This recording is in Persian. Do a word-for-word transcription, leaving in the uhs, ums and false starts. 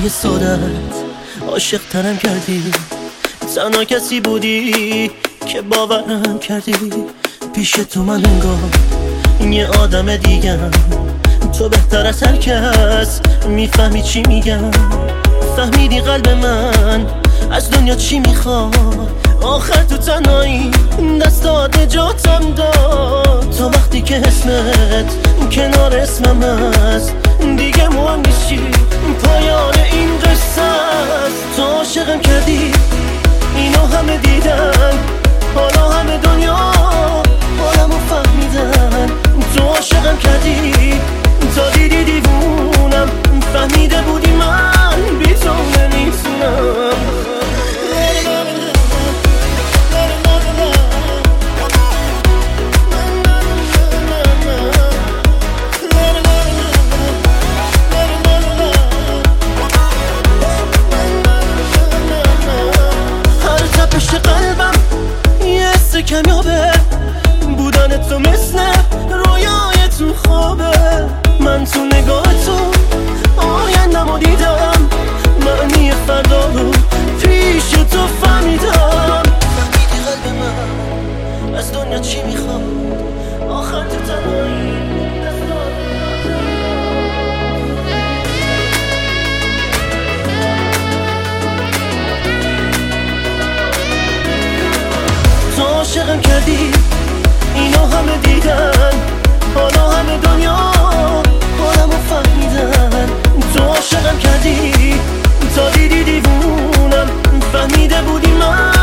توی سادت عاشق ترم کردی، تنها کسی بودی که باورم کردی. پیش تو من انگار یه آدم دیگم، تو بهتر از هر کس میفهمی چی میگم. فهمیدی قلب من از دنیا چی میخواد، آخر تو تنهایی دستات نجاتم داد. تو وقتی که اسمت کنار اسمم هست دیگه مهم نیست چی، پایان این قصه است. تو عاشقم کردی، اینو همه دیدن، حالا همه دنیا حالمو فهمیدن. تو عاشقم کردی تا دیدی دیوونم، فهمیده بودی من بی تو نمیتونم. هر تپش قلبم یه حس کمیابه، بودن تو مثل رویای تو خوابه. من تو نگاه تو آیندمو دیدم، معنی فردا رو پیش تو فهمیدم. فهمیدی قلب من از دنیا چی میخواد، آخر تو تنهایی تو عاشقم کردی، اینو همه دیدن، حالا همه دنیا حالمو فهمیدن. تو عاشقم کردی تا دیدی دیوونم، فهمیده بودی من